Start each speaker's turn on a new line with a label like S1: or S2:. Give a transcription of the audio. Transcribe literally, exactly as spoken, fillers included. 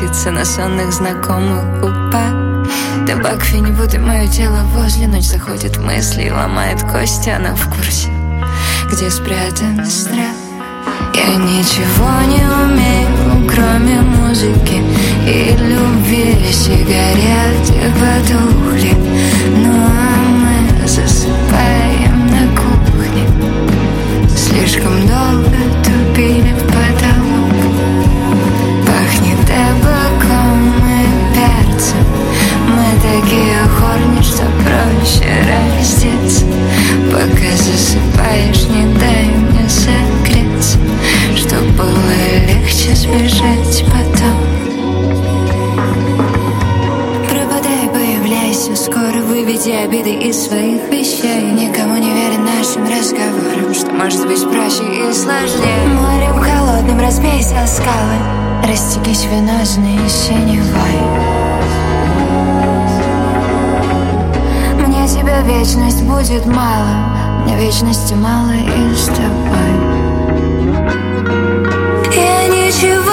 S1: крутиться на сонных знакомых губах. Табак, фенибут и мое тело возле. Ночь заходит в мысли и ломает кости. Она в курсе, где спрятан страх. Я ничего не умею, кроме музыки и любви. Сигареты потухли, ну а мы засыпаем на кухне. Слишком долго тупили в потолок. Пахнет табаком и перцем. Мы такие хорни, что проще раздеться. Пока засыпаешь, не дай мне согреться, чтоб было легче сбежать потом. Пропадай, появляйся скоро, выведи обиды из своих вещей. Никому не верь нашим разговорам, что может быть проще и сложнее. Морем холодным разбейся о скалы, растекись венозной синевой. Мне тебя вечность будет мало, мне вечности мало и с тобой. Я ничего